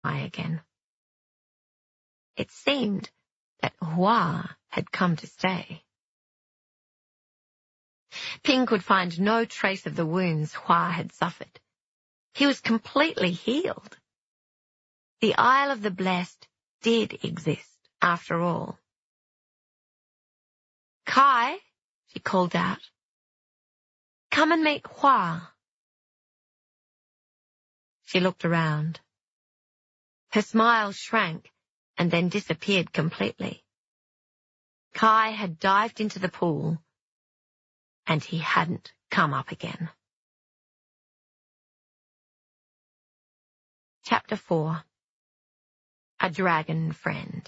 again. It seemed that Hua had come to stay. Ping could find no trace of the wounds Hua had suffered. He was completely healed. The Isle of the Blessed did exist, after all. "Kai," she called out, "come and meet Hua." She looked around. Her smile shrank and then disappeared completely. Kai had dived into the pool, and he hadn't come up again. Chapter 4. A Dragon Friend.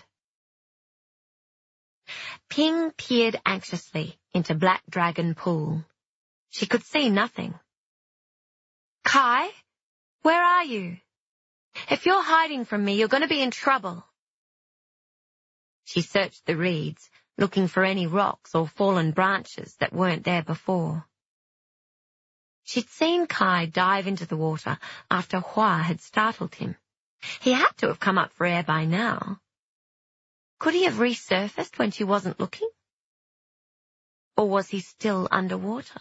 Ping peered anxiously into Black Dragon Pool. She could see nothing. "Kai, where are you? If you're hiding from me, you're going to be in trouble." She searched the reeds, looking for any rocks or fallen branches that weren't there before. She'd seen Kai dive into the water after Hua had startled him. He had to have come up for air by now. Could he have resurfaced when she wasn't looking? Or was he still underwater?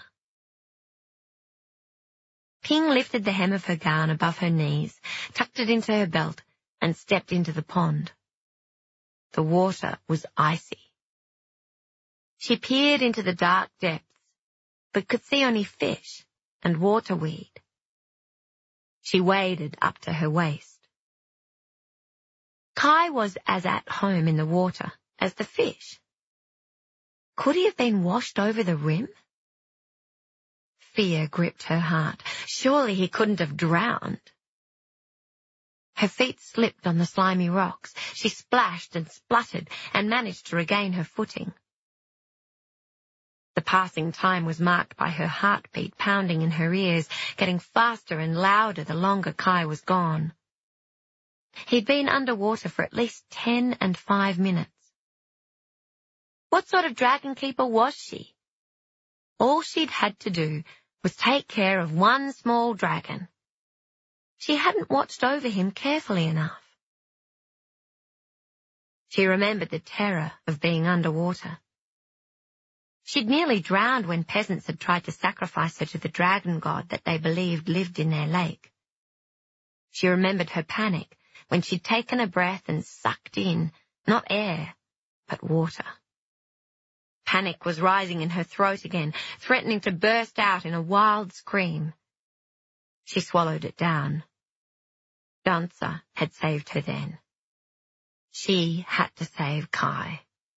Ping lifted the hem of her gown above her knees, tucked it into her belt, and stepped into the pond. The water was icy. She peered into the dark depths, but could see only fish and waterweed. She waded up to her waist. Kai was as at home in the water as the fish. Could he have been washed over the rim? Fear gripped her heart. Surely he couldn't have drowned. Her feet slipped on the slimy rocks. She splashed and spluttered and managed to regain her footing. The passing time was marked by her heartbeat pounding in her ears, getting faster and louder the longer Kai was gone. He'd been underwater for at least 10 and 5 minutes. What sort of dragon keeper was she? All she'd had to do was take care of one small dragon. She hadn't watched over him carefully enough. She remembered the terror of being underwater. She'd nearly drowned when peasants had tried to sacrifice her to the dragon god that they believed lived in their lake. She remembered her panic when she'd taken a breath and sucked in, not air, but water. Panic was rising in her throat again, threatening to burst out in a wild scream. She swallowed it down. Dancer had saved her then. She had to save Kai.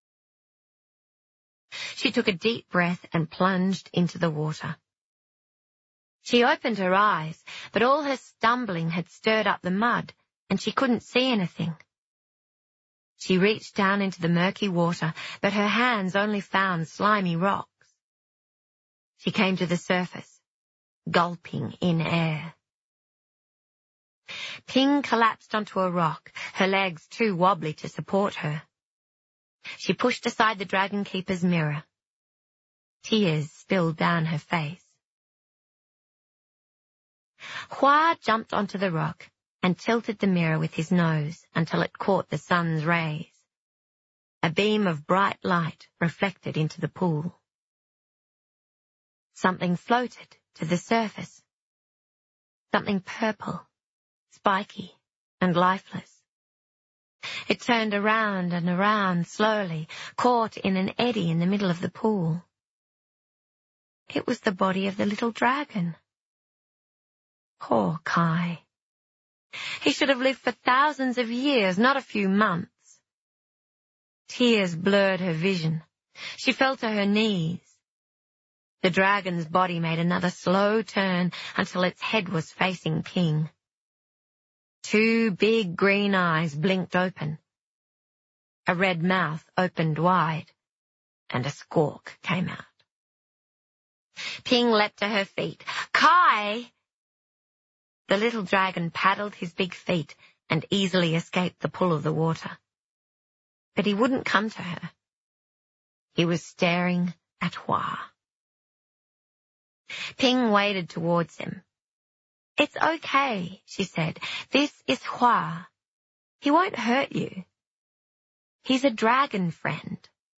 She took a deep breath and plunged into the water. She opened her eyes, but all her stumbling had stirred up the mud, and she couldn't see anything. She reached down into the murky water, but her hands only found slimy rocks. She came to the surface, gulping in air. Ping collapsed onto a rock, her legs too wobbly to support her. She pushed aside the Dragon Keeper's mirror. Tears spilled down her face. Hua jumped onto the rock and tilted the mirror with his nose until it caught the sun's rays. A beam of bright light reflected into the pool. Something floated to the surface. Something purple, spiky, and lifeless. It turned around and around slowly, caught in an eddy in the middle of the pool. It was the body of the little dragon. Poor Kai. He should have lived for thousands of years, not a few months. Tears blurred her vision. She fell to her knees. The dragon's body made another slow turn until its head was facing Ping. 2 big green eyes blinked open. A red mouth opened wide, and a squawk came out. Ping leapt to her feet. "Kai!" The little dragon paddled his big feet and easily escaped the pull of the water. But he wouldn't come to her. He was staring at Hua. Ping waded towards him. "It's okay," she said. "This is Hua. He won't hurt you. He's a dragon friend.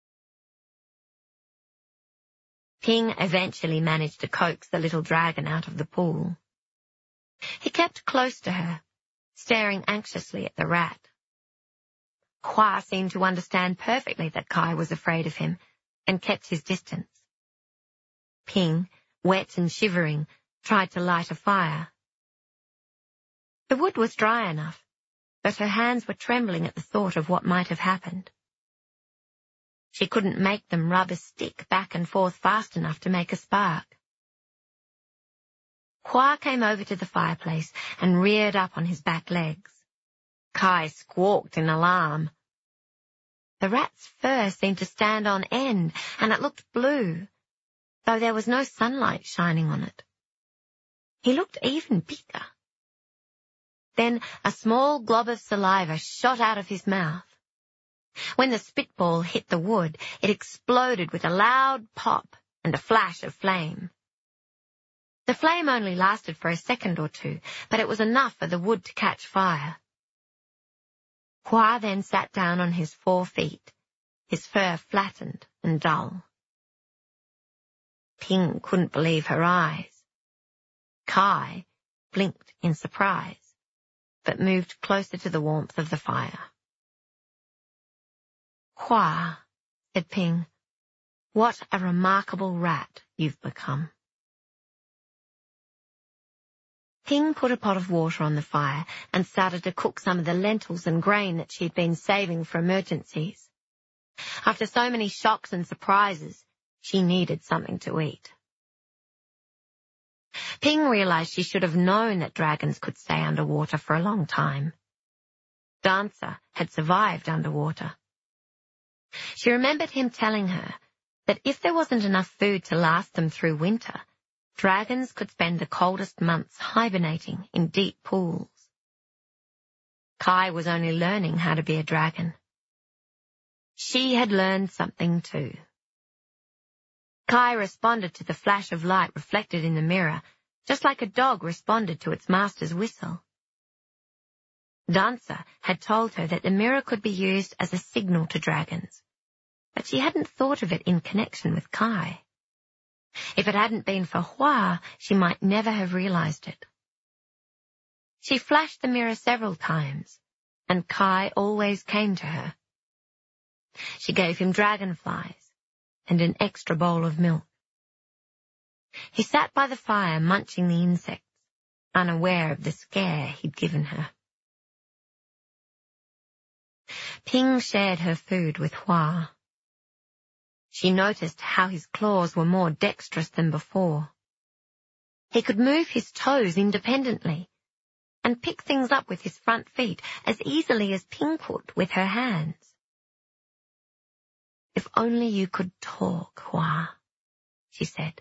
Ping eventually managed to coax the little dragon out of the pool. He kept close to her, staring anxiously at the rat. Hua seemed to understand perfectly that Kai was afraid of him and kept his distance. Ping, wet and shivering, tried to light a fire. The wood was dry enough, but her hands were trembling at the thought of what might have happened. She couldn't make them rub a stick back and forth fast enough to make a spark. Hua came over to the fireplace and reared up on his back legs. Kai squawked in alarm. The rat's fur seemed to stand on end, and it looked blue, though there was no sunlight shining on it. He looked even bigger. Then a small glob of saliva shot out of his mouth. When the spitball hit the wood, it exploded with a loud pop and a flash of flame. The flame only lasted for a second or two, but it was enough for the wood to catch fire. Hua then sat down on his 4 feet, his fur flattened and dull. Ping couldn't believe her eyes. Kai blinked in surprise, but moved closer to the warmth of the fire. Hua, said Ping, what a remarkable rat you've become. Ping put a pot of water on the fire and started to cook some of the lentils and grain that she'd been saving for emergencies. After so many shocks and surprises, she needed something to eat. Ping realized she should have known that dragons could stay underwater for a long time. Dancer had survived underwater. She remembered him telling her that if there wasn't enough food to last them through winter, dragons could spend the coldest months hibernating in deep pools. Kai was only learning how to be a dragon. She had learned something too. Kai responded to the flash of light reflected in the mirror, just like a dog responded to its master's whistle. Dancer had told her that the mirror could be used as a signal to dragons, but she hadn't thought of it in connection with Kai. If it hadn't been for Hua, she might never have realized it. She flashed the mirror several times, and Kai always came to her. She gave him dragonflies and an extra bowl of milk. He sat by the fire munching the insects, unaware of the scare he'd given her. Ping shared her food with Hua. She noticed how his claws were more dexterous than before. He could move his toes independently and pick things up with his front feet as easily as Ping could with her hands. If only you could talk, Hua, she said.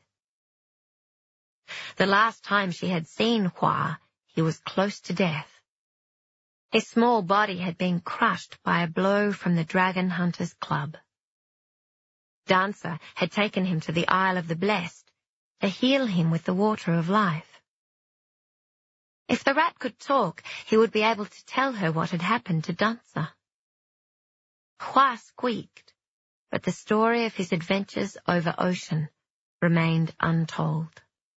The last time she had seen Hua, he was close to death. His small body had been crushed by a blow from the Dragon Hunter's club. Dancer had taken him to the Isle of the Blessed to heal him with the water of life. If the rat could talk, he would be able to tell her what had happened to Dancer. Hua squeaked, but the story of his adventures over ocean remained untold.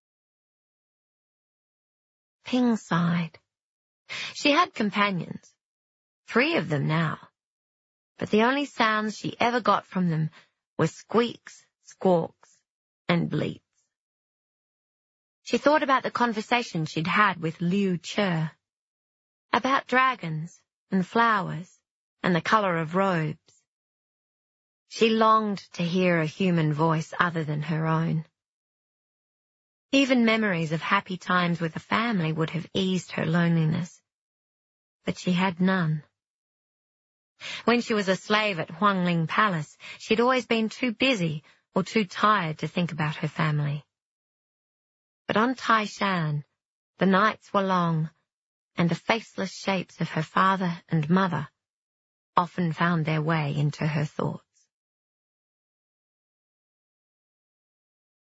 Ping sighed. She had companions, 3 of them now, but the only sounds she ever got from them were squeaks, squawks, and bleats. She thought about the conversation she'd had with Liu Che, about dragons and flowers and the color of robes. She longed to hear a human voice other than her own. Even memories of happy times with a family would have eased her loneliness, but she had none. When she was a slave at Huangling Palace, she'd always been too busy or too tired to think about her family. But on Taishan, the nights were long, and the faceless shapes of her father and mother often found their way into her thoughts.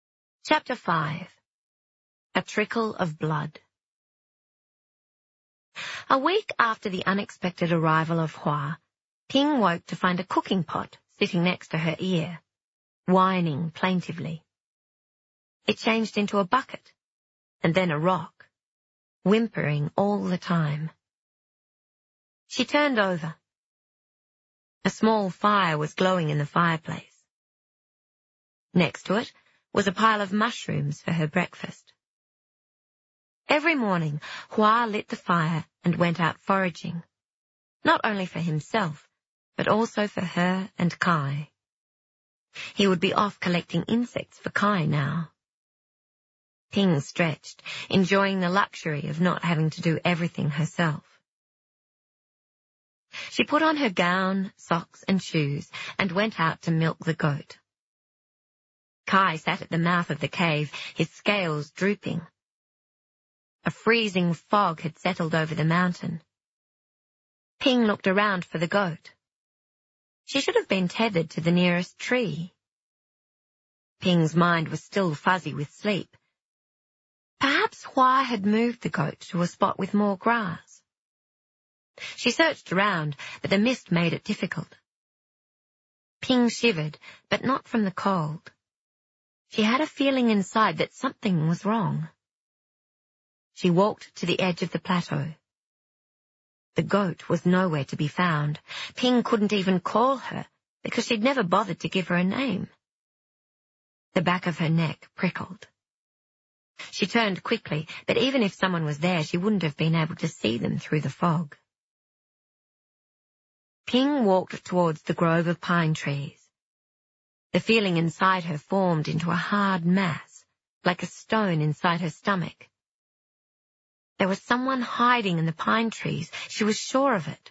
Chapter 5. A Trickle of Blood. A week after the unexpected arrival of Hua, Ping woke to find a cooking pot sitting next to her ear, whining plaintively. It changed into a bucket, and then a rock, whimpering all the time. She turned over. A small fire was glowing in the fireplace. Next to it was a pile of mushrooms for her breakfast. Every morning, Hua lit the fire and went out foraging, not only for himself, but also for her and Kai. He would be off collecting insects for Kai now. Ping stretched, enjoying the luxury of not having to do everything herself. She put on her gown, socks and shoes and went out to milk the goat. Kai sat at the mouth of the cave, his scales drooping. A freezing fog had settled over the mountain. Ping looked around for the goat. She should have been tethered to the nearest tree. Ping's mind was still fuzzy with sleep. Perhaps Hua had moved the goat to a spot with more grass. She searched around, but the mist made it difficult. Ping shivered, but not from the cold. She had a feeling inside that something was wrong. She walked to the edge of the plateau. The goat was nowhere to be found. Ping couldn't even call her, because she'd never bothered to give her a name. The back of her neck prickled. She turned quickly, but even if someone was there, she wouldn't have been able to see them through the fog. Ping walked towards the grove of pine trees. The feeling inside her formed into a hard mass, like a stone inside her stomach. There was someone hiding in the pine trees. She was sure of it.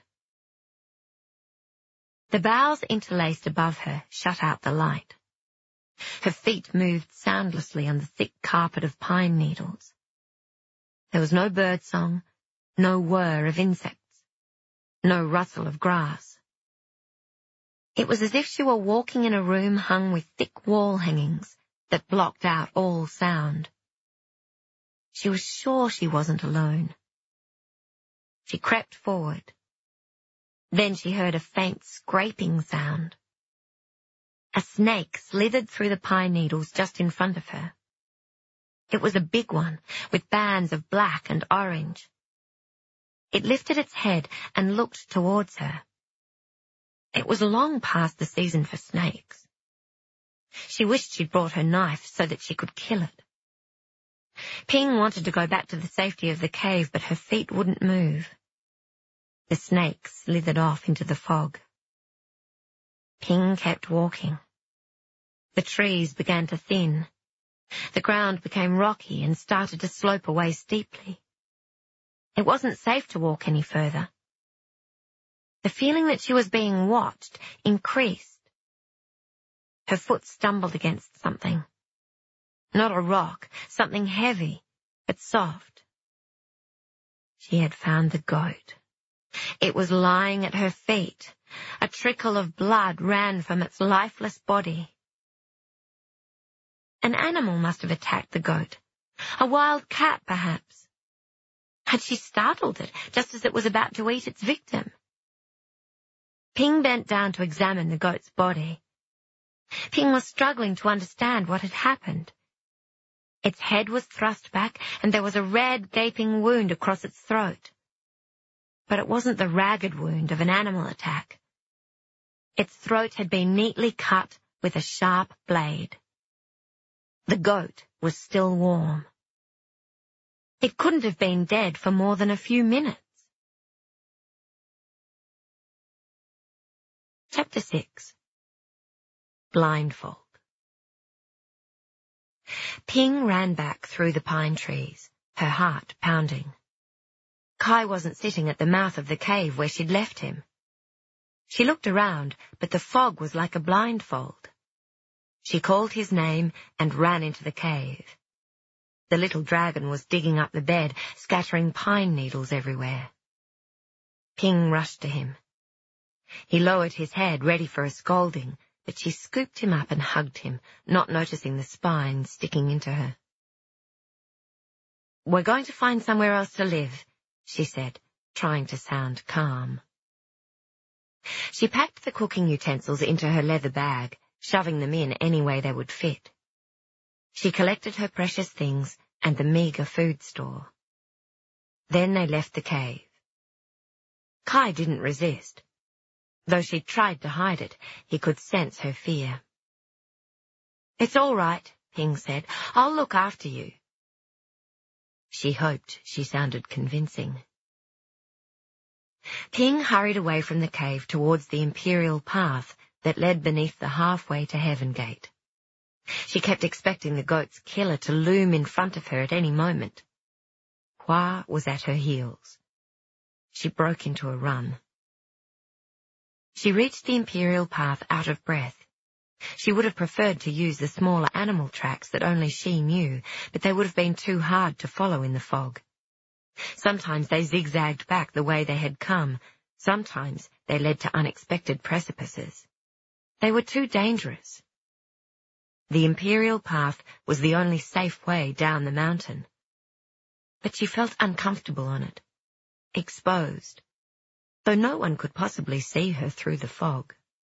The boughs interlaced above her shut out the light. Her feet moved soundlessly on the thick carpet of pine needles. There was no birdsong, no whir of insects, no rustle of grass. It was as if she were walking in a room hung with thick wall hangings that blocked out all sound. She was sure she wasn't alone. She crept forward. Then she heard a faint scraping sound. A snake slithered through the pine needles just in front of her. It was a big one, with bands of black and orange. It lifted its head and looked towards her. It was long past the season for snakes. She wished she'd brought her knife so that she could kill it. Ping wanted to go back to the safety of the cave, but her feet wouldn't move. The snake slithered off into the fog. Ping kept walking. The trees began to thin. The ground became rocky and started to slope away steeply. It wasn't safe to walk any further. The feeling that she was being watched increased. Her foot stumbled against something. Not a rock, something heavy, but soft. She had found the goat. It was lying at her feet. A trickle of blood ran from its lifeless body. An animal must have attacked the goat. A wild cat, perhaps. Had she startled it just as it was about to eat its victim? Ping bent down to examine the goat's body. Ping was struggling to understand what had happened. Its head was thrust back, and there was a red, gaping wound across its throat. But it wasn't the ragged wound of an animal attack. Its throat had been neatly cut with a sharp blade. The goat was still warm. It couldn't have been dead for more than a few minutes. Chapter 6. Blindfold. Ping ran back through the pine trees, her heart pounding. Kai wasn't sitting at the mouth of the cave where she'd left him. She looked around, but the fog was like a blindfold. She called his name and ran into the cave. The little dragon was digging up the bed, scattering pine needles everywhere. Ping rushed to him. He lowered his head, ready for a scolding, but she scooped him up and hugged him, not noticing the spine sticking into her. "We're going to find somewhere else to live," she said, trying to sound calm. She packed the cooking utensils into her leather bag, shoving them in any way they would fit. She collected her precious things and the meagre food store. Then they left the cave. Kai didn't resist. Though she tried to hide it, he could sense her fear. "It's all right," Ping said. "I'll look after you." She hoped she sounded convincing. Ping hurried away from the cave towards the imperial path that led beneath the halfway to Heaven Gate. She kept expecting the goat's killer to loom in front of her at any moment. Hua was at her heels. She broke into a run. She reached the imperial path out of breath. She would have preferred to use the smaller animal tracks that only she knew, but they would have been too hard to follow in the fog. Sometimes they zigzagged back the way they had come. Sometimes they led to unexpected precipices. They were too dangerous. The imperial path was the only safe way down the mountain. But she felt uncomfortable on it, exposed, though no one could possibly see her through the fog.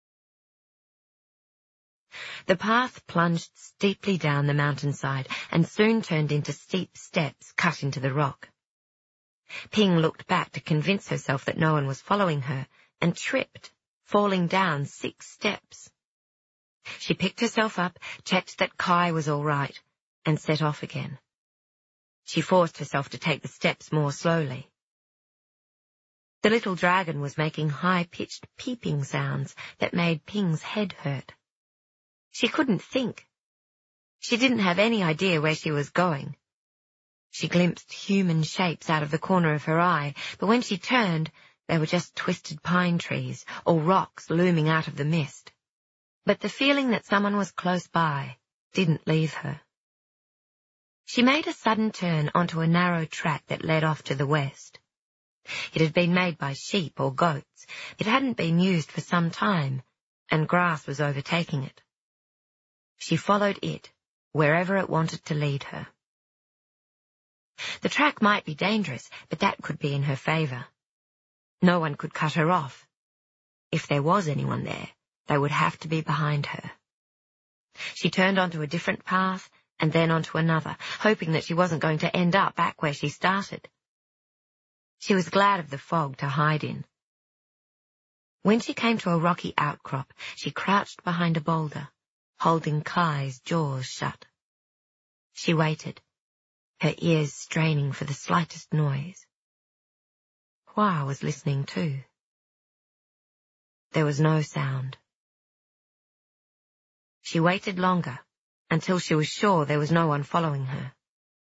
The path plunged steeply down the mountainside and soon turned into steep steps cut into the rock. Ping looked back to convince herself that no one was following her and tripped, falling down 6 steps. She picked herself up, checked that Kai was all right, and set off again. She forced herself to take the steps more slowly. The little dragon was making high-pitched peeping sounds that made Ping's head hurt. She couldn't think. She didn't have any idea where she was going. She glimpsed human shapes out of the corner of her eye, but when she turned, they were just twisted pine trees or rocks looming out of the mist. But the feeling that someone was close by didn't leave her. She made a sudden turn onto a narrow track that led off to the west. It had been made by sheep or goats. It hadn't been used for some time, and grass was overtaking it. She followed it wherever it wanted to lead her. The track might be dangerous, but that could be in her favor. No one could cut her off. If there was anyone there, they would have to be behind her. She turned onto a different path and then onto another, hoping that she wasn't going to end up back where she started. She was glad of the fog to hide in. When she came to a rocky outcrop, she crouched behind a boulder, holding Kai's jaws shut. She waited, her ears straining for the slightest noise. Hua was listening too. There was no sound. She waited longer, until she was sure there was no one following her.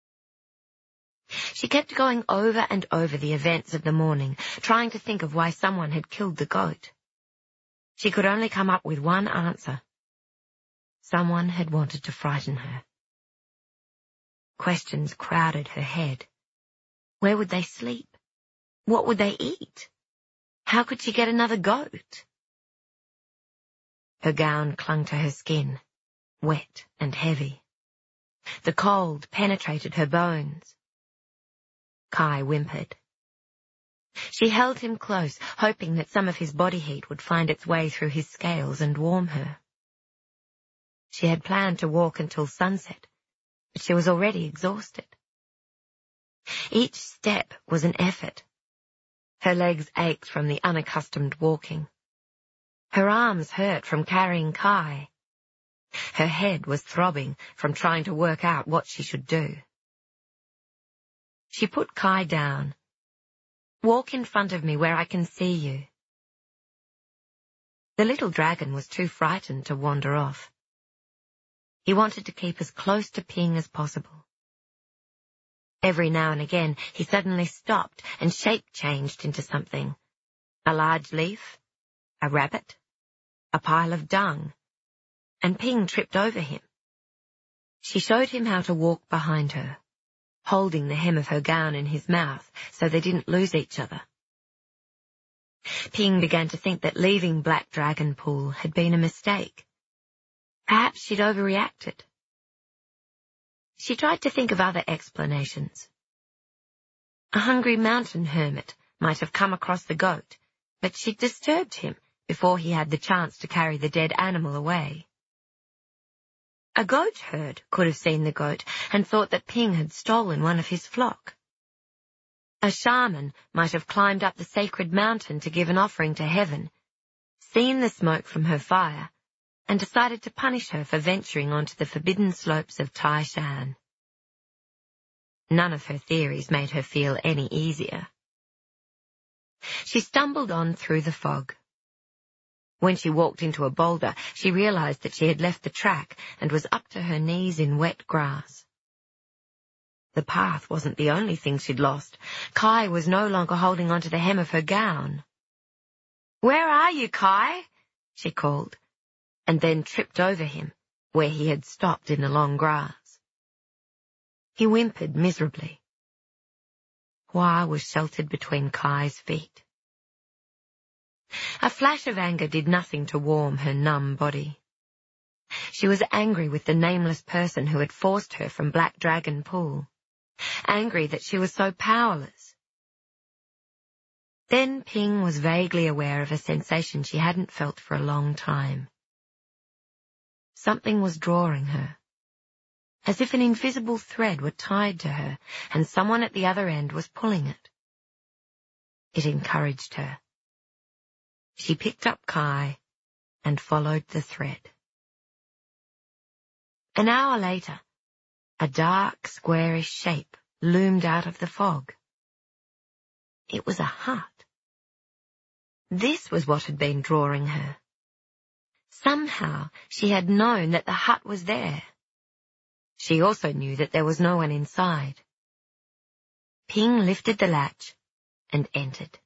She kept going over and over the events of the morning, trying to think of why someone had killed the goat. She could only come up with one answer. Someone had wanted to frighten her. Questions crowded her head. Where would they sleep? What would they eat? How could she get another goat? Her gown clung to her skin, wet and heavy. The cold penetrated her bones. Kai whimpered. She held him close, hoping that some of his body heat would find its way through his scales and warm her. She had planned to walk until sunset, but she was already exhausted. Each step was an effort. Her legs ached from the unaccustomed walking. Her arms hurt from carrying Kai. Her head was throbbing from trying to work out what she should do. She put Kai down. "Walk in front of me where I can see you." The little dragon was too frightened to wander off. He wanted to keep as close to Ping as possible. Every now and again he suddenly stopped and shape-changed into something. A large leaf, a rabbit, a pile of dung, and Ping tripped over him. She showed him how to walk behind her, holding the hem of her gown in his mouth so they didn't lose each other. Ping began to think that leaving Black Dragon Pool had been a mistake. Perhaps she'd overreacted. She tried to think of other explanations. A hungry mountain hermit might have come across the goat, but she'd disturbed him before he had the chance to carry the dead animal away. A goat herd could have seen the goat and thought that Ping had stolen one of his flock. A shaman might have climbed up the sacred mountain to give an offering to heaven, seen the smoke from her fire, and decided to punish her for venturing onto the forbidden slopes of Taishan. None of her theories made her feel any easier. She stumbled on through the fog. When she walked into a boulder, she realized that she had left the track and was up to her knees in wet grass. The path wasn't the only thing she'd lost. Kai was no longer holding onto the hem of her gown. "Where are you, Kai?" she called, and then tripped over him, where he had stopped in the long grass. He whimpered miserably. Hua was sheltered between Kai's feet. A flash of anger did nothing to warm her numb body. She was angry with the nameless person who had forced her from Black Dragon Pool, angry that she was so powerless. Then Ping was vaguely aware of a sensation she hadn't felt for a long time. Something was drawing her, as if an invisible thread were tied to her and someone at the other end was pulling it. It encouraged her. She picked up Kai and followed the thread. An hour later, a dark, squarish shape loomed out of the fog. It was a hut. This was what had been drawing her. Somehow she had known that the hut was there. She also knew that there was no one inside. Ping lifted the latch and entered.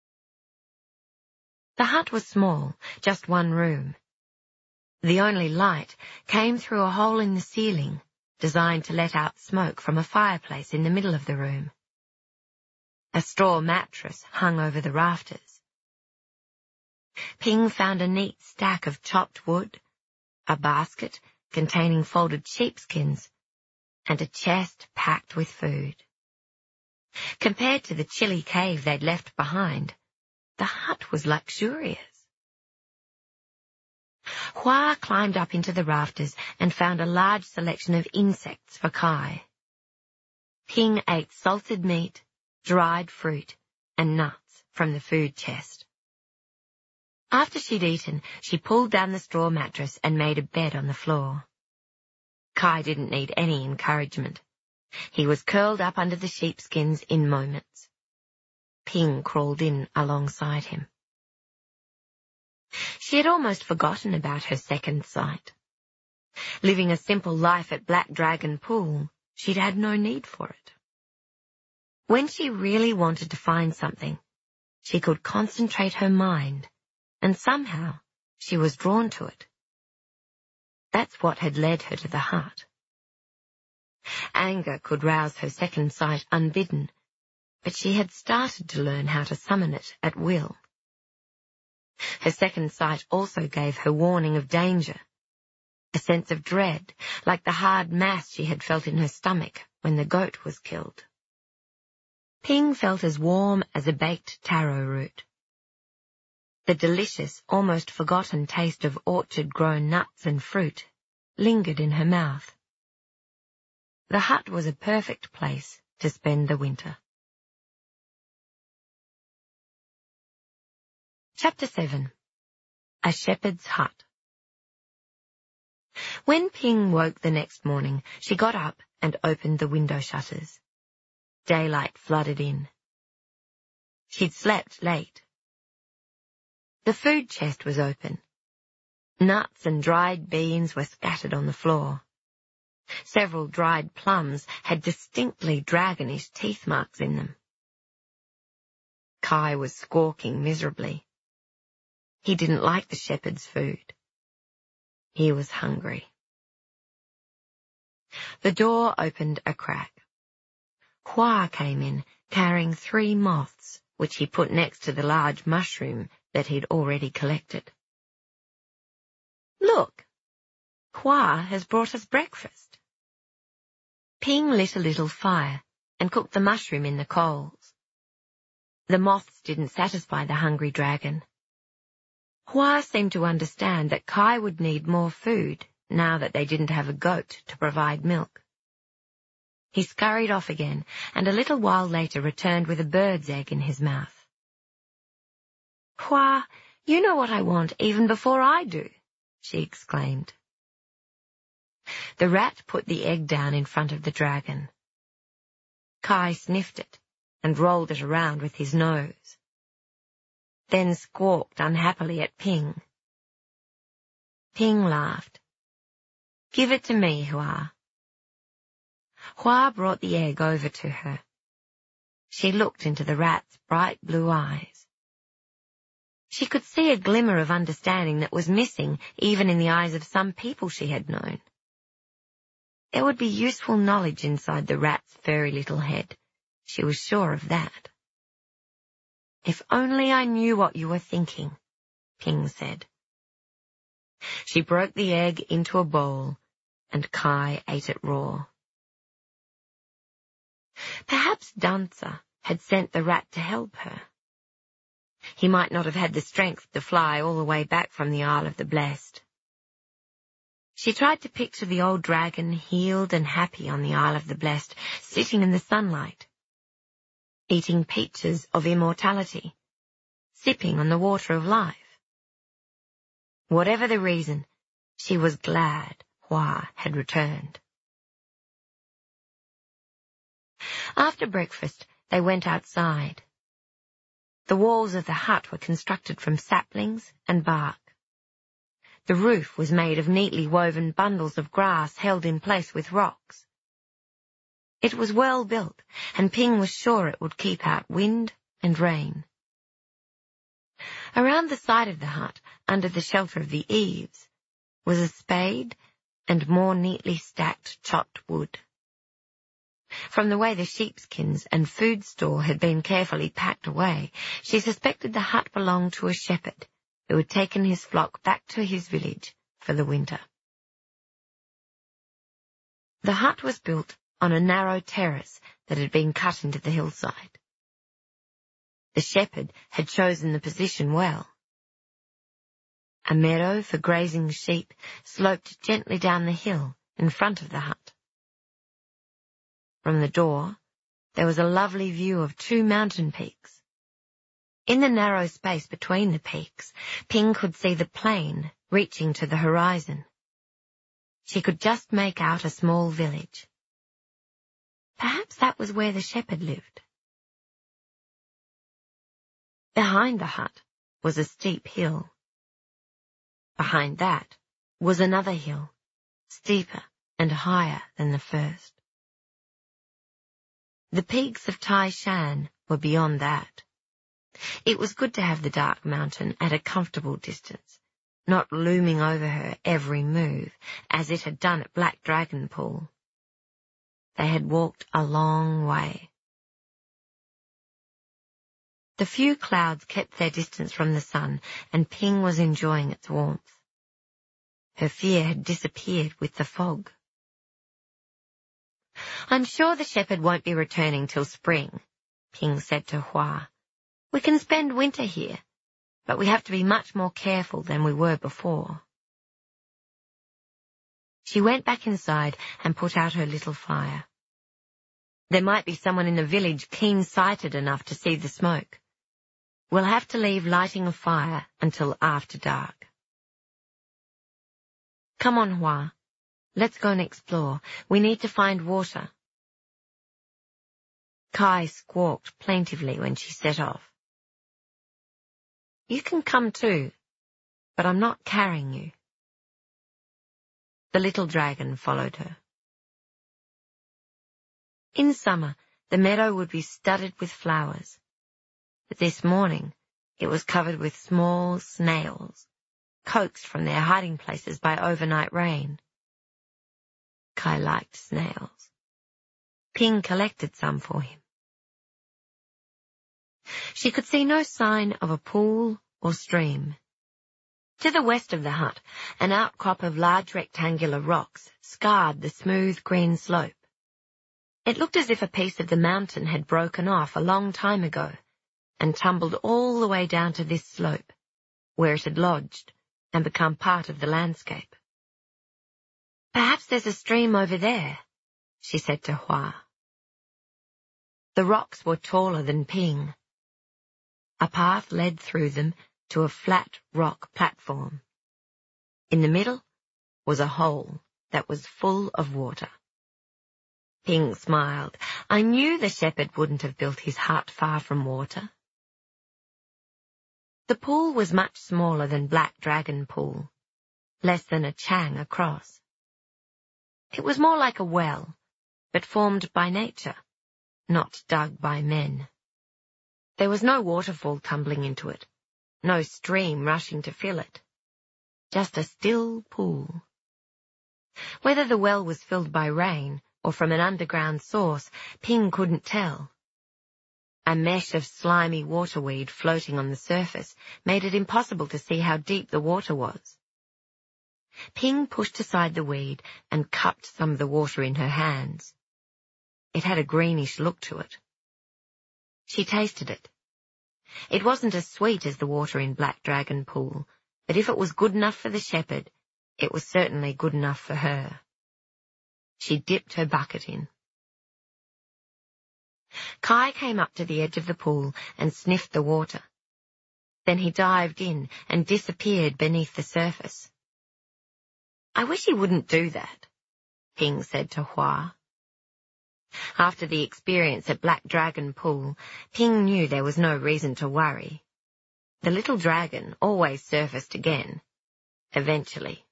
The hut was small, just one room. The only light came through a hole in the ceiling, designed to let out smoke from a fireplace in the middle of the room. A straw mattress hung over the rafters. Ping found a neat stack of chopped wood, a basket containing folded sheepskins, and a chest packed with food. Compared to the chilly cave they'd left behind, the hut was luxurious. Hua climbed up into the rafters and found a large selection of insects for Kai. Ping ate salted meat, dried fruit, and nuts from the food chest. After she'd eaten, she pulled down the straw mattress and made a bed on the floor. Kai didn't need any encouragement. He was curled up under the sheepskins in moments. Ping crawled in alongside him. She had almost forgotten about her second sight. Living a simple life at Black Dragon Pool, she'd had no need for it. When she really wanted to find something, she could concentrate her mind, and somehow she was drawn to it. That's what had led her to the hut. Anger could rouse her second sight unbidden, but she had started to learn how to summon it at will. Her second sight also gave her warning of danger, a sense of dread, like the hard mass she had felt in her stomach when the goat was killed. Ping felt as warm as a baked taro root. The delicious, almost forgotten taste of orchard-grown nuts and fruit lingered in her mouth. The hut was a perfect place to spend the winter. Chapter 7. A Shepherd's Hut. When Ping woke the next morning, she got up and opened the window shutters. Daylight flooded in. She'd slept late. The food chest was open. Nuts and dried beans were scattered on the floor. Several dried plums had distinctly dragonish teeth marks in them. Kai was squawking miserably. He didn't like the shepherd's food. He was hungry. The door opened a crack. Hua came in, carrying 3 moths, which he put next to the large mushroom that he'd already collected. "Look, Hua has brought us breakfast." Ping lit a little fire and cooked the mushroom in the coals. The moths didn't satisfy the hungry dragon. Hua seemed to understand that Kai would need more food now that they didn't have a goat to provide milk. He scurried off again, and a little while later returned with a bird's egg in his mouth. "Hua, you know what I want even before I do," she exclaimed. The rat put the egg down in front of the dragon. Kai sniffed it and rolled it around with his nose, then squawked unhappily at Ping. Ping laughed. "Give it to me, Hua." Hua brought the egg over to her. She looked into the rat's bright blue eyes. She could see a glimmer of understanding that was missing even in the eyes of some people she had known. There would be useful knowledge inside the rat's furry little head. She was sure of that. "If only I knew what you were thinking," Ping said. She broke the egg into a bowl, and Kai ate it raw. Perhaps Dancer had sent the rat to help her. He might not have had the strength to fly all the way back from the Isle of the Blessed. She tried to picture the old dragon healed and happy on the Isle of the Blessed, sitting in the sunlight, eating peaches of immortality, sipping on the water of life. Whatever the reason, she was glad Hua had returned. After breakfast, they went outside. The walls of the hut were constructed from saplings and bark. The roof was made of neatly woven bundles of grass held in place with rocks. It was well built, and Ping was sure it would keep out wind and rain. Around the side of the hut, under the shelter of the eaves, was a spade and more neatly stacked chopped wood. From the way the sheepskins and food store had been carefully packed away, she suspected the hut belonged to a shepherd who had taken his flock back to his village for the winter. The hut was built on a narrow terrace that had been cut into the hillside. The shepherd had chosen the position well. A meadow for grazing sheep sloped gently down the hill in front of the hut. From the door, there was a lovely view of 2 mountain peaks. In the narrow space between the peaks, Ping could see the plain reaching to the horizon. She could just make out a small village. Perhaps that was where the shepherd lived. Behind the hut was a steep hill. Behind that was another hill, steeper and higher than the first. The peaks of Tai Shan were beyond that. It was good to have the dark mountain at a comfortable distance, not looming over her every move, as it had done at Black Dragon Pool. They had walked a long way. The few clouds kept their distance from the sun, and Ping was enjoying its warmth. Her fear had disappeared with the fog. "I'm sure the shepherd won't be returning till spring," Ping said to Hua. "We can spend winter here, but we have to be much more careful than we were before." She went back inside and put out her little fire. There might be someone in the village keen-sighted enough to see the smoke. We'll have to leave lighting a fire until after dark. "Come on, Hua. Let's go and explore. We need to find water." Kai squawked plaintively when she set off. "You can come too, but I'm not carrying you." The little dragon followed her. In summer, the meadow would be studded with flowers, but this morning it was covered with small snails, coaxed from their hiding places by overnight rain. Kai liked snails. Ping collected some for him. She could see no sign of a pool or stream. To the west of the hut, an outcrop of large rectangular rocks scarred the smooth green slope. It looked as if a piece of the mountain had broken off a long time ago, and tumbled all the way down to this slope, where it had lodged and become part of the landscape. "Perhaps there's a stream over there," she said to Hua. The rocks were taller than Ping. A path led through them to a flat rock platform. In the middle was a hole that was full of water. Ping smiled. "I knew the shepherd wouldn't have built his hut far from water." The pool was much smaller than Black Dragon Pool, less than a chang across. It was more like a well, but formed by nature, not dug by men. There was no waterfall tumbling into it, no stream rushing to fill it, just a still pool. Whether the well was filled by rain or from an underground source, Ping couldn't tell. A mesh of slimy waterweed floating on the surface made it impossible to see how deep the water was. Ping pushed aside the weed and cupped some of the water in her hands. It had a greenish look to it. She tasted it. It wasn't as sweet as the water in Black Dragon Pool, but if it was good enough for the shepherd, it was certainly good enough for her. She dipped her bucket in. Kai came up to the edge of the pool and sniffed the water. Then he dived in and disappeared beneath the surface. "I wish he wouldn't do that," Ping said to Hua. After the experience at Black Dragon Pool, Ping knew there was no reason to worry. The little dragon always surfaced again, eventually.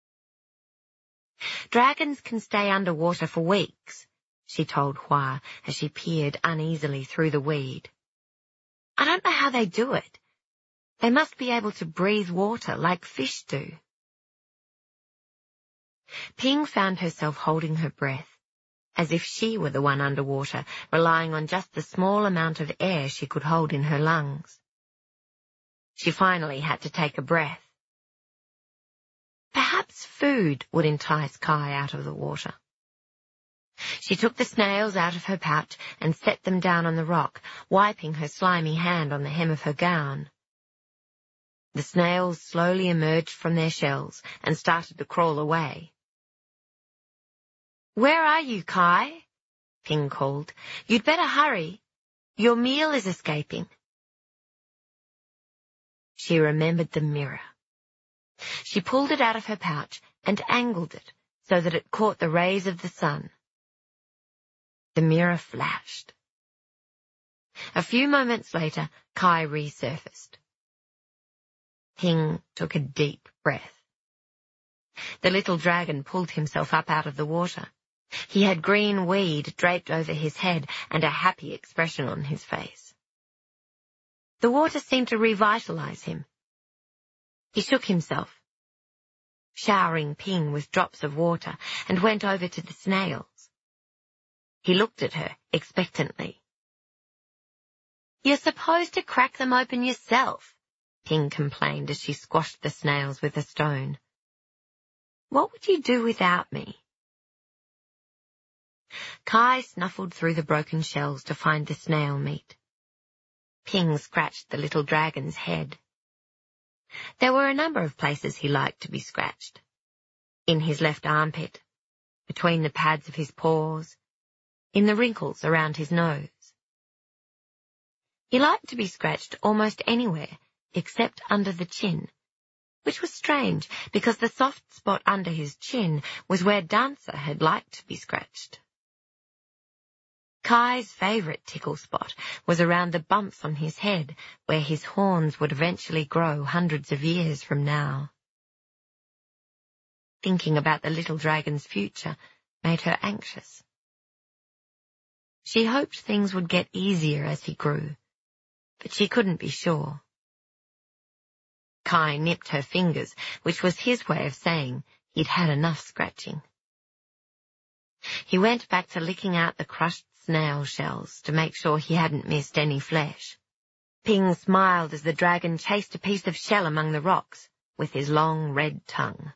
"Dragons can stay underwater for weeks," she told Hua as she peered uneasily through the weed. "I don't know how they do it. They must be able to breathe water like fish do." Ping found herself holding her breath, as if she were the one underwater, relying on just the small amount of air she could hold in her lungs. She finally had to take a breath. Perhaps food would entice Kai out of the water. She took the snails out of her pouch and set them down on the rock, wiping her slimy hand on the hem of her gown. The snails slowly emerged from their shells and started to crawl away. "Where are you, Kai?" Ping called. "You'd better hurry. Your meal is escaping." She remembered the mirror. She pulled it out of her pouch and angled it so that it caught the rays of the sun. The mirror flashed. A few moments later, Kai resurfaced. Ping took a deep breath. The little dragon pulled himself up out of the water. He had green weed draped over his head and a happy expression on his face. The water seemed to revitalize him. He shook himself, showering Ping with drops of water, and went over to the snails. He looked at her expectantly. "You're supposed to crack them open yourself," Ping complained as she squashed the snails with a stone. "What would you do without me?" Kai snuffled through the broken shells to find the snail meat. Ping scratched the little dragon's head. There were a number of places he liked to be scratched. In his left armpit, between the pads of his paws, in the wrinkles around his nose. He liked to be scratched almost anywhere except under the chin, which was strange because the soft spot under his chin was where Dancer had liked to be scratched. Kai's favourite tickle spot was around the bumps on his head, where his horns would eventually grow hundreds of years from now. Thinking about the little dragon's future made her anxious. She hoped things would get easier as he grew, but she couldn't be sure. Kai nipped her fingers, which was his way of saying he'd had enough scratching. He went back to licking out the crushed snail shells to make sure he hadn't missed any flesh. Ping smiled as the dragon chased a piece of shell among the rocks with his long red tongue.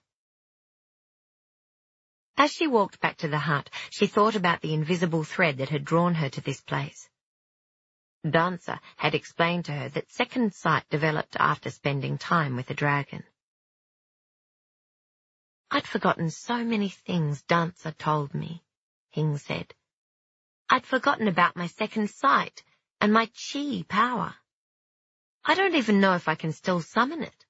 As she walked back to the hut, she thought about the invisible thread that had drawn her to this place. Dancer had explained to her that second sight developed after spending time with a dragon. "I'd forgotten so many things Dancer told me," Ping said. "I'd forgotten about my second sight and my chi power. I don't even know if I can still summon it."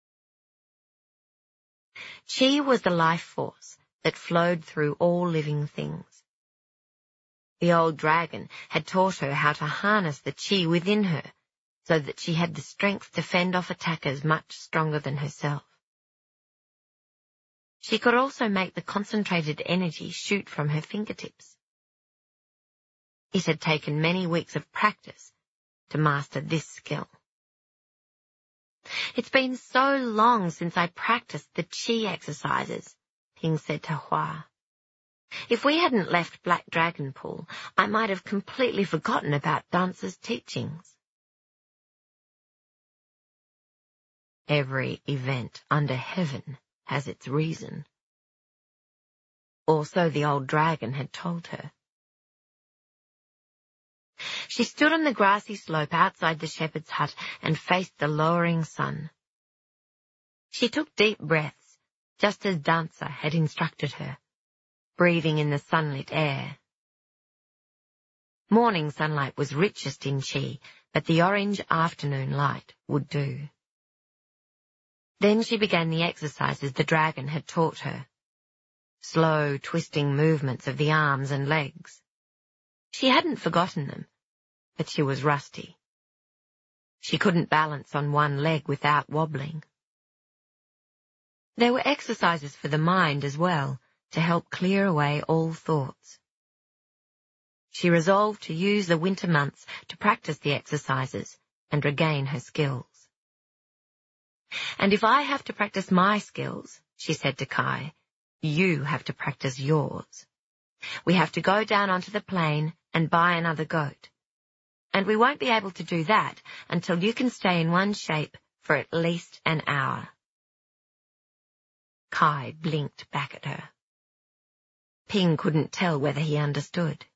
Chi was the life force that flowed through all living things. The old dragon had taught her how to harness the chi within her so that she had the strength to fend off attackers much stronger than herself. She could also make the concentrated energy shoot from her fingertips. It had taken many weeks of practice to master this skill. "It's been so long since I practiced the chi exercises," Ping said to Hua. "If we hadn't left Black Dragon Pool, I might have completely forgotten about Dancer's teachings." Every event under heaven has its reason. Also, the old dragon had told her. She stood on the grassy slope outside the shepherd's hut and faced the lowering sun. She took deep breaths, just as Dancer had instructed her, breathing in the sunlit air. Morning sunlight was richest in chi, but the orange afternoon light would do. Then she began the exercises the dragon had taught her. Slow, twisting movements of the arms and legs. She hadn't forgotten them, but she was rusty. She couldn't balance on one leg without wobbling. There were exercises for the mind as well, to help clear away all thoughts. She resolved to use the winter months to practice the exercises and regain her skills. "And if I have to practice my skills," she said to Kai, "you have to practice yours. We have to go down onto the plain and buy another goat. And we won't be able to do that until you can stay in one shape for at least an hour." Kai blinked back at her. Ping couldn't tell whether he understood.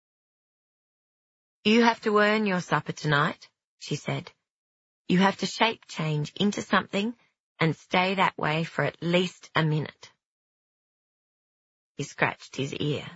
"You have to earn your supper tonight," she said. "You have to shape change into something and stay that way for at least a minute." He scratched his ear.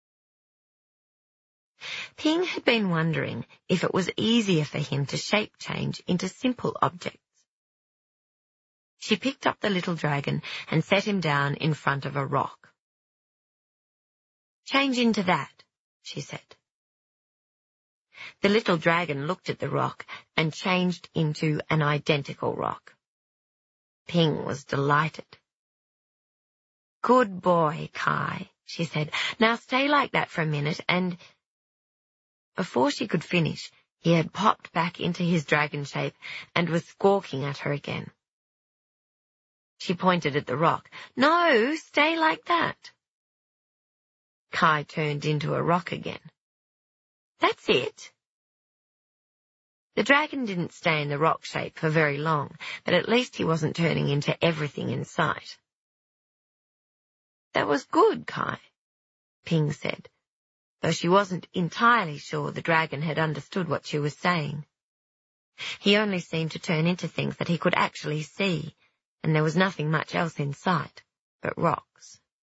Ping had been wondering if it was easier for him to shape change into simple objects. She picked up the little dragon and set him down in front of a rock. "Change into that," she said. The little dragon looked at the rock and changed into an identical rock. Ping was delighted. "Good boy, Kai," she said. "Now stay like that for a minute and—" Before she could finish, he had popped back into his dragon shape and was squawking at her again. She pointed at the rock. "No, stay like that." Kai turned into a rock again. "That's it." The dragon didn't stay in the rock shape for very long, but at least he wasn't turning into everything in sight. "That was good, Kai," Ping said, though she wasn't entirely sure the dragon had understood what she was saying. He only seemed to turn into things that he could actually see, and there was nothing much else in sight but rocks.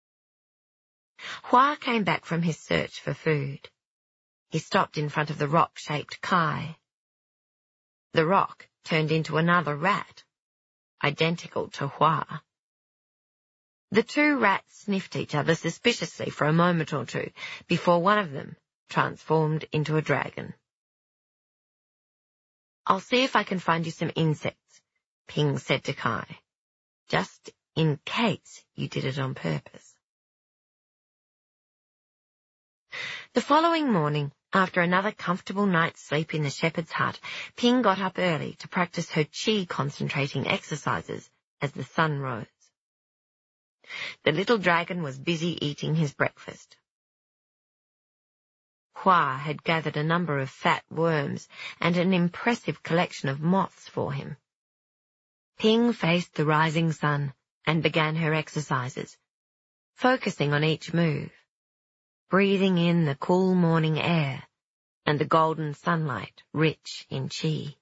Hua came back from his search for food. He stopped in front of the rock-shaped Kai. The rock turned into another rat, identical to Hua. The two rats sniffed each other suspiciously for a moment or two before one of them transformed into a dragon. "I'll see if I can find you some insects," Ping said to Kai, "just in case you did it on purpose." The following morning, after another comfortable night's sleep in the shepherd's hut, Ping got up early to practice her chi concentrating exercises as the sun rose. The little dragon was busy eating his breakfast. Hua had gathered a number of fat worms and an impressive collection of moths for him. Ping faced the rising sun and began her exercises, focusing on each move, breathing in the cool morning air and the golden sunlight rich in chi.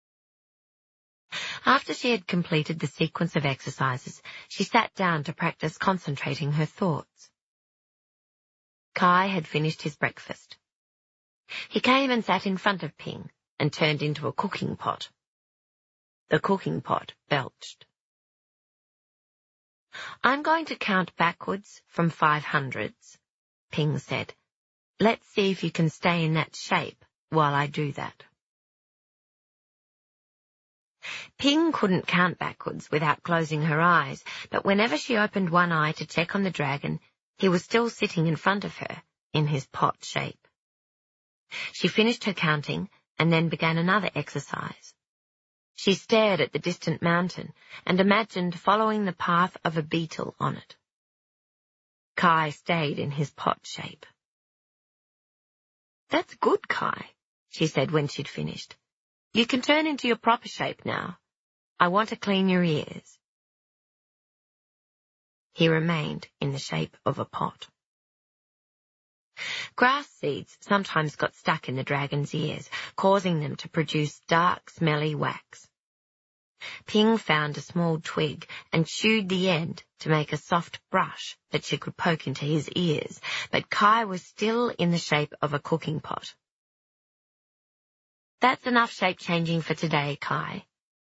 After she had completed the sequence of exercises, she sat down to practice concentrating her thoughts. Kai had finished his breakfast. He came and sat in front of Ping and turned into a cooking pot. The cooking pot belched. "I'm going to count backwards from 500s, Ping said. "Let's see if you can stay in that shape while I do that." Ping couldn't count backwards without closing her eyes, but whenever she opened one eye to check on the dragon, he was still sitting in front of her in his pot shape. She finished her counting and then began another exercise. She stared at the distant mountain and imagined following the path of a beetle on it. Kai stayed in his pot shape. "That's good, Kai," she said when she'd finished. "You can turn into your proper shape now. I want to clean your ears." He remained in the shape of a pot. Grass seeds sometimes got stuck in the dragon's ears, causing them to produce dark, smelly wax. Ping found a small twig and chewed the end to make a soft brush that she could poke into his ears, but Kai was still in the shape of a cooking pot. "That's enough shape-changing for today, Kai."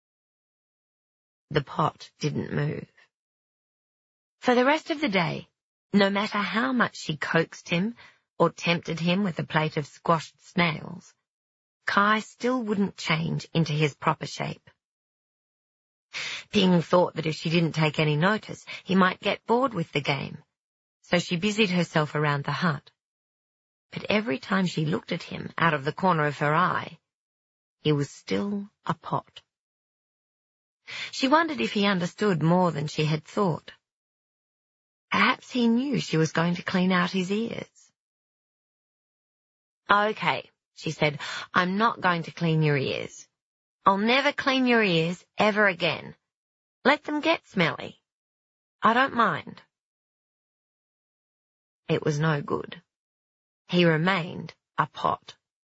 The pot didn't move. For the rest of the day, no matter how much she coaxed him or tempted him with a plate of squashed snails, Kai still wouldn't change into his proper shape. Ping thought that if she didn't take any notice, he might get bored with the game, so she busied herself around the hut. But every time she looked at him out of the corner of her eye, he was still a pot. She wondered if he understood more than she had thought. Perhaps he knew she was going to clean out his ears. "Okay," she said, "I'm not going to clean your ears. I'll never clean your ears ever again. Let them get smelly. I don't mind." It was no good. He remained a pot.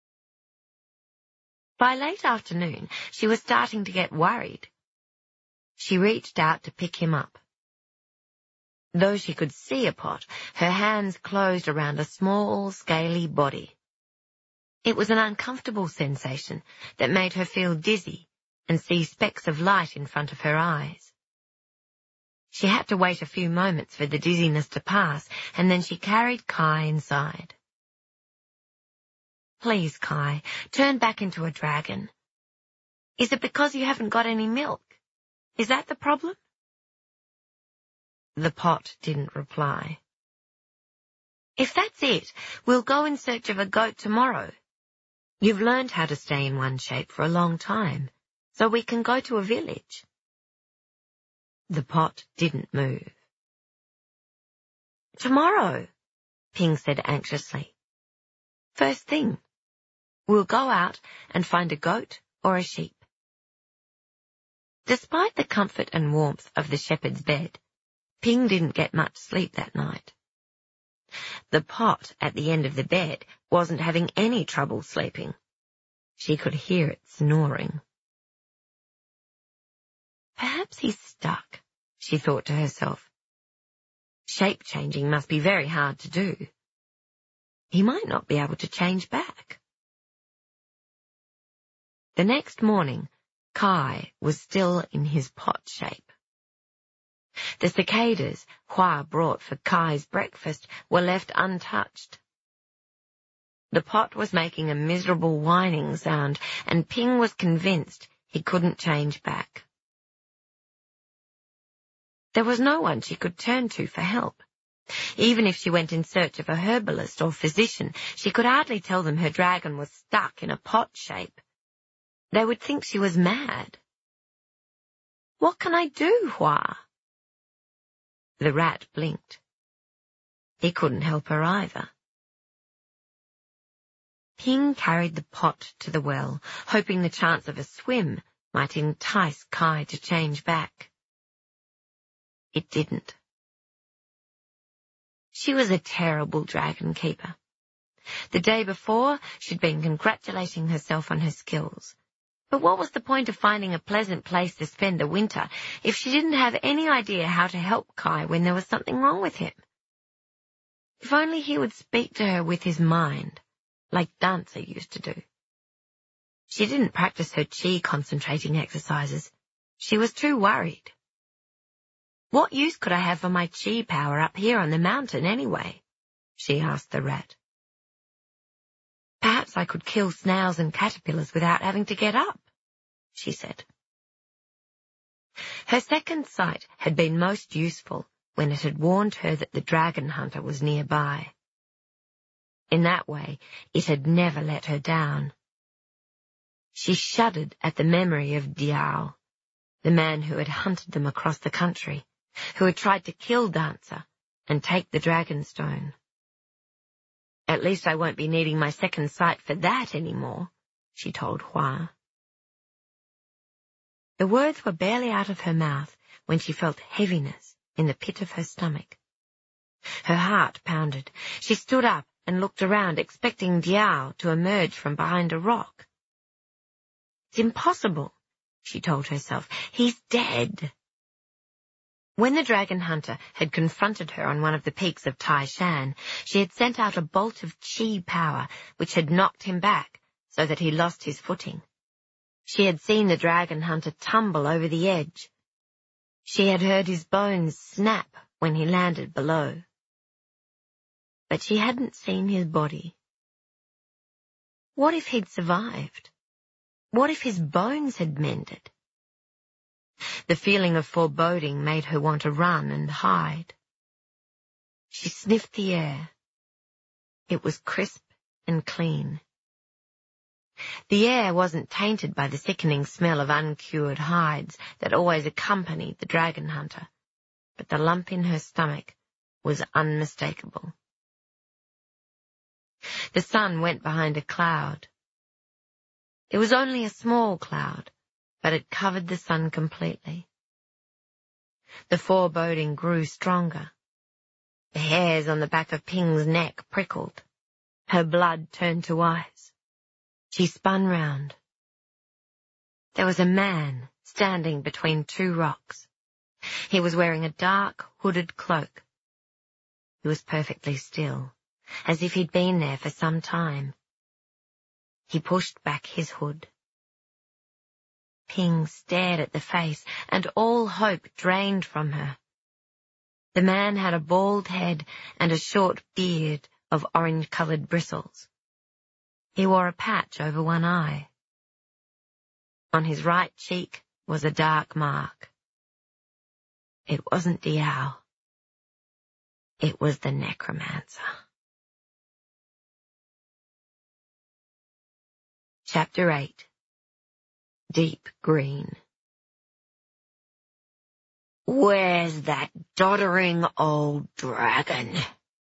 By late afternoon, she was starting to get worried. She reached out to pick him up. Though she could see a pot, her hands closed around a small, scaly body. It was an uncomfortable sensation that made her feel dizzy and see specks of light in front of her eyes. She had to wait a few moments for the dizziness to pass, and then she carried Kai inside. "Please, Kai, turn back into a dragon. Is it because you haven't got any milk? Is that the problem?" The pot didn't reply. "If that's it, we'll go in search of a goat tomorrow. You've learned how to stay in one shape for a long time, so we can go to a village." The pot didn't move. "Tomorrow," Ping said anxiously. "First thing. We'll go out and find a goat or a sheep." Despite the comfort and warmth of the shepherd's bed, Ping didn't get much sleep that night. The pot at the end of the bed wasn't having any trouble sleeping. She could hear it snoring. Perhaps he's stuck, she thought to herself. Shape-changing must be very hard to do. He might not be able to change back. The next morning, Kai was still in his pot shape. The cicadas Hua brought for Kai's breakfast were left untouched. The pot was making a miserable whining sound, and Ping was convinced he couldn't change back. There was no one she could turn to for help. Even if she went in search of a herbalist or physician, she could hardly tell them her dragon was stuck in a pot shape. They would think she was mad. "What can I do, Hua?" The rat blinked. He couldn't help her either. Ping carried the pot to the well, hoping the chance of a swim might entice Kai to change back. It didn't. She was a terrible dragon keeper. The day before, she'd been congratulating herself on her skills. But what was the point of finding a pleasant place to spend the winter if she didn't have any idea how to help Kai when there was something wrong with him? If only he would speak to her with his mind, like Dancer used to do. She didn't practice her chi concentrating exercises. She was too worried. What use could I have for my chi power up here on the mountain anyway? She asked the rat. Perhaps I could kill snails and caterpillars without having to get up, she said. Her second sight had been most useful when it had warned her that the dragon hunter was nearby. In that way, it had never let her down. She shuddered at the memory of Diao, the man who had hunted them across the country, who had tried to kill Dancer and take the Dragonstone. At least I won't be needing my second sight for that anymore, she told Hua. The words were barely out of her mouth when she felt heaviness in the pit of her stomach. Her heart pounded. She stood up and looked around, expecting Diao to emerge from behind a rock. It's impossible, she told herself. He's dead. When the dragon hunter had confronted her on one of the peaks of Taishan, she had sent out a bolt of chi power which had knocked him back so that he lost his footing. She had seen the dragon hunter tumble over the edge. She had heard his bones snap when he landed below. But she hadn't seen his body. What if he'd survived? What if his bones had mended? The feeling of foreboding made her want to run and hide. She sniffed the air. It was crisp and clean. The air wasn't tainted by the sickening smell of uncured hides that always accompanied the dragon hunter, but the lump in her stomach was unmistakable. The sun went behind a cloud. It was only a small cloud, but it covered the sun completely. The foreboding grew stronger. The hairs on the back of Ping's neck prickled. Her blood turned to ice. She spun round. There was a man standing between two rocks. He was wearing a dark, hooded cloak. He was perfectly still, as if he'd been there for some time. He pushed back his hood. Ping stared at the face, and all hope drained from her. The man had a bald head and a short beard of orange-coloured bristles. He wore a patch over one eye. On his right cheek was a dark mark. It wasn't Diao. It was the necromancer. Chapter 8. Deep Green. Where's that doddering old dragon?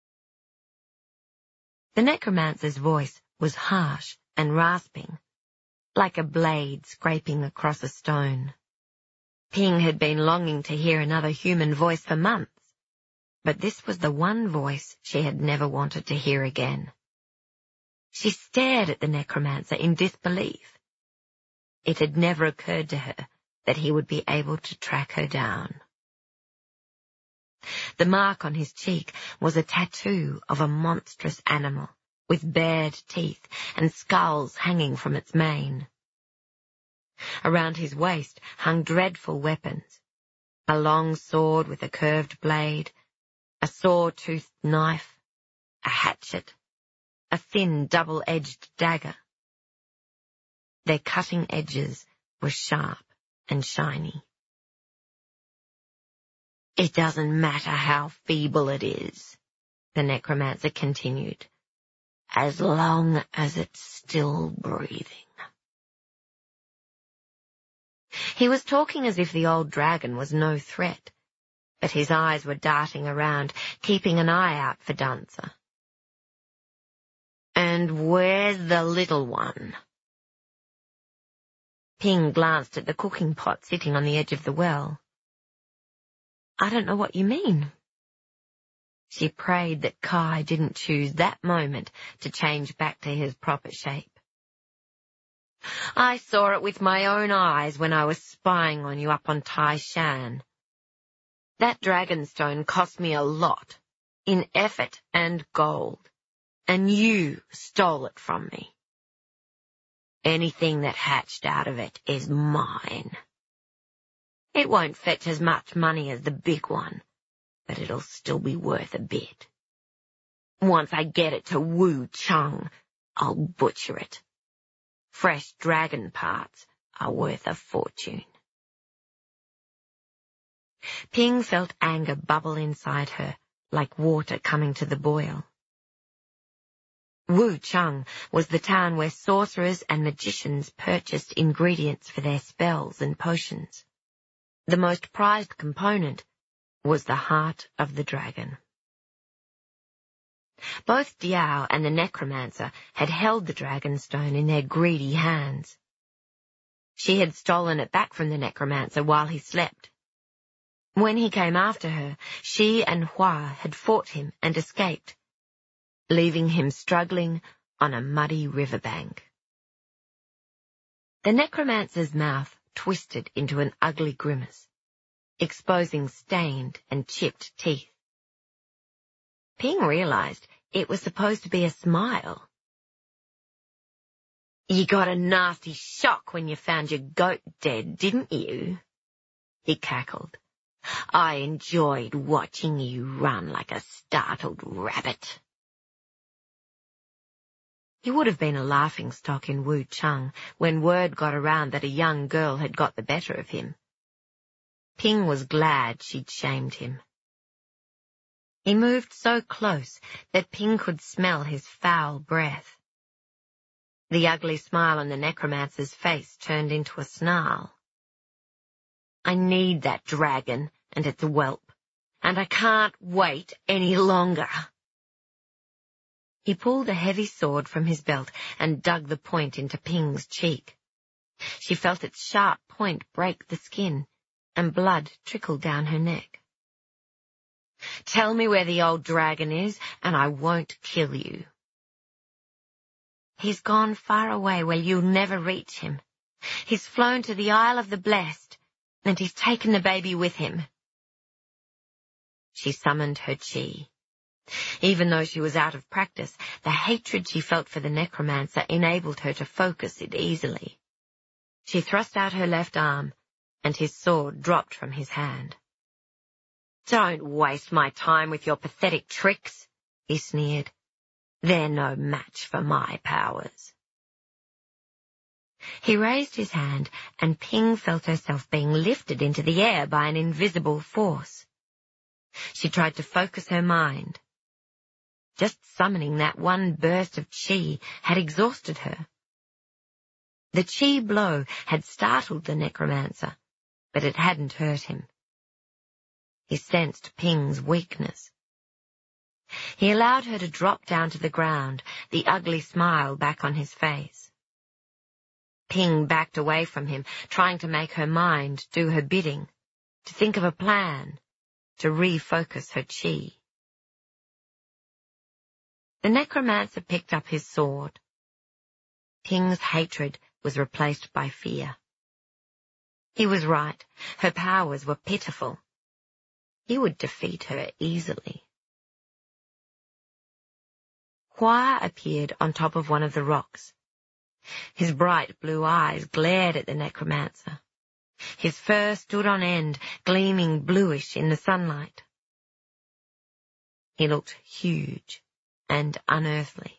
The necromancer's voice was harsh and rasping, like a blade scraping across a stone. Ping had been longing to hear another human voice for months, but this was the one voice she had never wanted to hear again. She stared at the necromancer in disbelief. It had never occurred to her that he would be able to track her down. The mark on his cheek was a tattoo of a monstrous animal with bared teeth and skulls hanging from its mane. Around his waist hung dreadful weapons, a long sword with a curved blade, a saw-toothed knife, a hatchet, a thin double-edged dagger. Their cutting edges were sharp and shiny. It doesn't matter how feeble it is, the necromancer continued, as long as it's still breathing. He was talking as if the old dragon was no threat, but his eyes were darting around, keeping an eye out for Dancer. And where's the little one? Ping glanced at the cooking pot sitting on the edge of the well. I don't know what you mean. She prayed that Kai didn't choose that moment to change back to his proper shape. I saw it with my own eyes when I was spying on you up on Tai Shan. That dragonstone cost me a lot, in effort and gold, and you stole it from me. Anything that hatched out of it is mine. It won't fetch as much money as the big one, but it'll still be worth a bit. Once I get it to Wu Chang, I'll butcher it. Fresh dragon parts are worth a fortune. Ping felt anger bubble inside her, like water coming to the boil. Wu Chang was the town where sorcerers and magicians purchased ingredients for their spells and potions. The most prized component was the heart of the dragon. Both Diao and the necromancer had held the dragonstone in their greedy hands. She had stolen it back from the necromancer while he slept. When he came after her, she and Hua had fought him and escaped, leaving him struggling on a muddy riverbank. The necromancer's mouth twisted into an ugly grimace, exposing stained and chipped teeth. Ping realized it was supposed to be a smile. You got a nasty shock when you found your goat dead, didn't you? He cackled. I enjoyed watching you run like a startled rabbit. He would have been a laughingstock in Wu Chang when word got around that a young girl had got the better of him. Ping was glad she'd shamed him. He moved so close that Ping could smell his foul breath. The ugly smile on the necromancer's face turned into a snarl. I need that dragon and its whelp, and I can't wait any longer. He pulled a heavy sword from his belt and dug the point into Ping's cheek. She felt its sharp point break the skin, and blood trickled down her neck. Tell me where the old dragon is, and I won't kill you. He's gone far away where you'll never reach him. He's flown to the Isle of the Blessed, and he's taken the baby with him. She summoned her chi. Even though she was out of practice, the hatred she felt for the necromancer enabled her to focus it easily. She thrust out her left arm, and his sword dropped from his hand. Don't waste my time with your pathetic tricks, he sneered. They're no match for my powers. He raised his hand, and Ping felt herself being lifted into the air by an invisible force. She tried to focus her mind. Just summoning that one burst of chi had exhausted her. The chi blow had startled the necromancer, but it hadn't hurt him. He sensed Ping's weakness. He allowed her to drop down to the ground, the ugly smile back on his face. Ping backed away from him, trying to make her mind do her bidding, to think of a plan, to refocus her chi. The necromancer picked up his sword. Ping's hatred was replaced by fear. He was right. Her powers were pitiful. He would defeat her easily. Hua appeared on top of one of the rocks. His bright blue eyes glared at the necromancer. His fur stood on end, gleaming bluish in the sunlight. He looked huge and unearthly.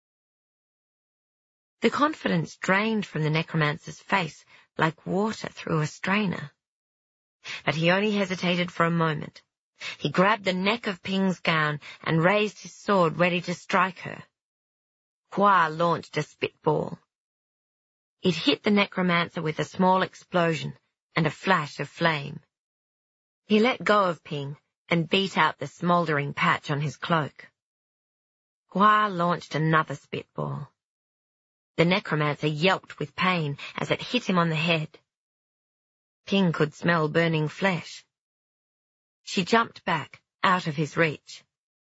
The confidence drained from the necromancer's face like water through a strainer. But he only hesitated for a moment. He grabbed the neck of Ping's gown and raised his sword ready to strike her. Hua launched a spitball. It hit the necromancer with a small explosion and a flash of flame. He let go of Ping and beat out the smouldering patch on his cloak. Hua launched another spitball. The necromancer yelped with pain as it hit him on the head. Ping could smell burning flesh. She jumped back, out of his reach.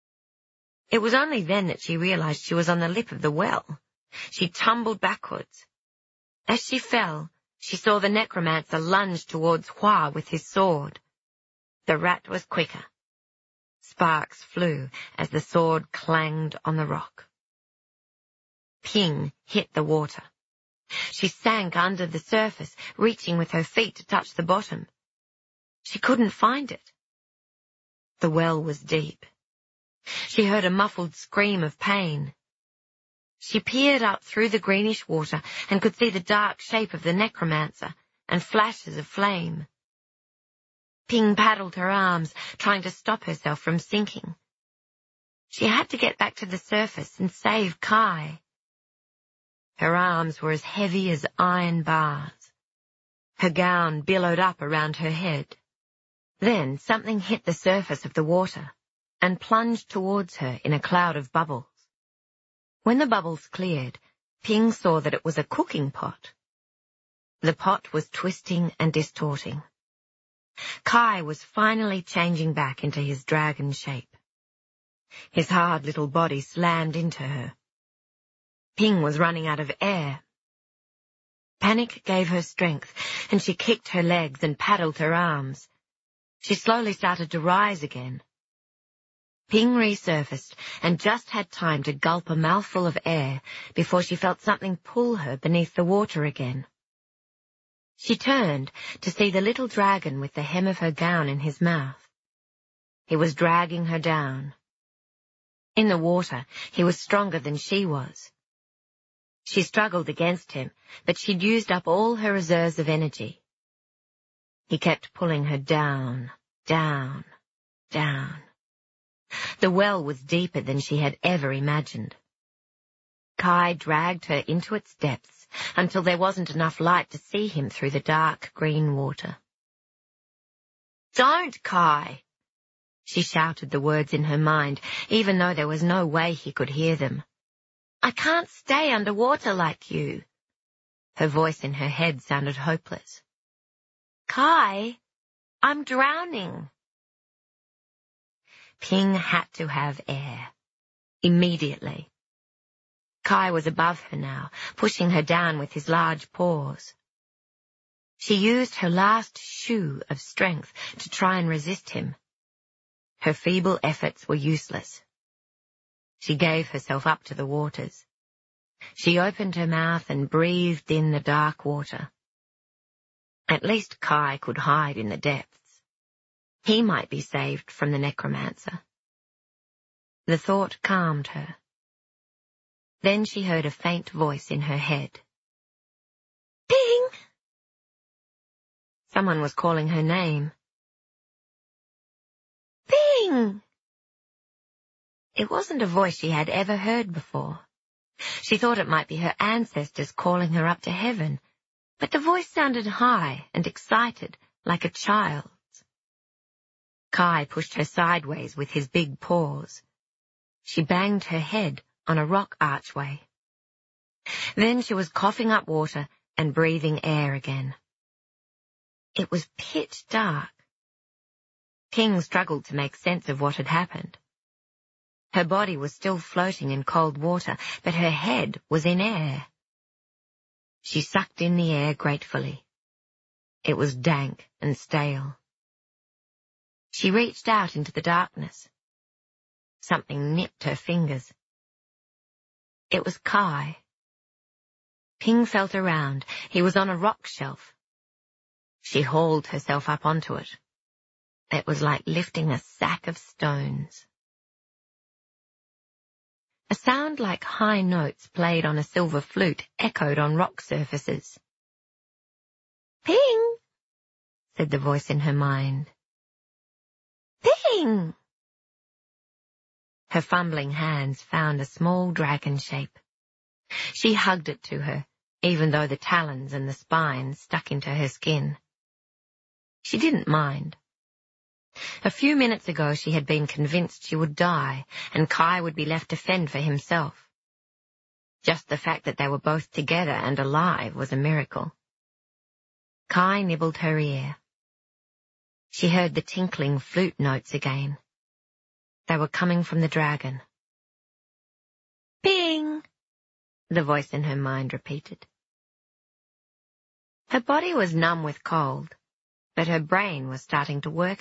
It was only then that she realized she was on the lip of the well. She tumbled backwards. As she fell, she saw the necromancer lunge towards Hua with his sword. The rat was quicker. Sparks flew as the sword clanged on the rock. Ping hit the water. She sank under the surface, reaching with her feet to touch the bottom. She couldn't find it. The well was deep. She heard a muffled scream of pain. She peered up through the greenish water and could see the dark shape of the necromancer and flashes of flame. Ping paddled her arms, trying to stop herself from sinking. She had to get back to the surface and save Kai. Her arms were as heavy as iron bars. Her gown billowed up around her head. Then something hit the surface of the water and plunged towards her in a cloud of bubbles. When the bubbles cleared, Ping saw that it was a cooking pot. The pot was twisting and distorting. Kai was finally changing back into his dragon shape. His hard little body slammed into her. Ping was running out of air. Panic gave her strength, and she kicked her legs and paddled her arms. She slowly started to rise again. Ping resurfaced and just had time to gulp a mouthful of air before she felt something pull her beneath the water again. She turned to see the little dragon with the hem of her gown in his mouth. He was dragging her down. In the water, he was stronger than she was. She struggled against him, but she'd used up all her reserves of energy. He kept pulling her down, down, down. The well was deeper than she had ever imagined. Kai dragged her into its depths until there wasn't enough light to see him through the dark green water. "Don't, Kai!" She shouted the words in her mind, even though there was no way he could hear them. "I can't stay underwater like you." Her voice in her head sounded hopeless. "Kai, I'm drowning." Ping had to have air. Immediately. Kai was above her now, pushing her down with his large paws. She used her last shoe of strength to try and resist him. Her feeble efforts were useless. She gave herself up to the waters. She opened her mouth and breathed in the dark water. At least Kai could hide in the depths. He might be saved from the necromancer. The thought calmed her. Then she heard a faint voice in her head. "Ping!" Someone was calling her name. "Ping!" It wasn't a voice she had ever heard before. She thought it might be her ancestors calling her up to heaven, but the voice sounded high and excited, like a child's. Kai pushed her sideways with his big paws. She banged her head on a rock archway. Then she was coughing up water and breathing air again. It was pitch dark. Ping struggled to make sense of what had happened. Her body was still floating in cold water, but her head was in air. She sucked in the air gratefully. It was dank and stale. She reached out into the darkness. Something nipped her fingers. It was Kai. Ping felt around. He was on a rock shelf. She hauled herself up onto it. It was like lifting a sack of stones. A sound like high notes played on a silver flute echoed on rock surfaces. "Ping!" said the voice in her mind. "Ping!" Her fumbling hands found a small dragon shape. She hugged it to her, even though the talons and the spines stuck into her skin. She didn't mind. A few minutes ago she had been convinced she would die, and Kai would be left to fend for himself. Just the fact that they were both together and alive was a miracle. Kai nibbled her ear. She heard the tinkling flute notes again. They were coming from the dragon. the voice in her mind repeated. Her body was numb with cold, but her brain was starting to work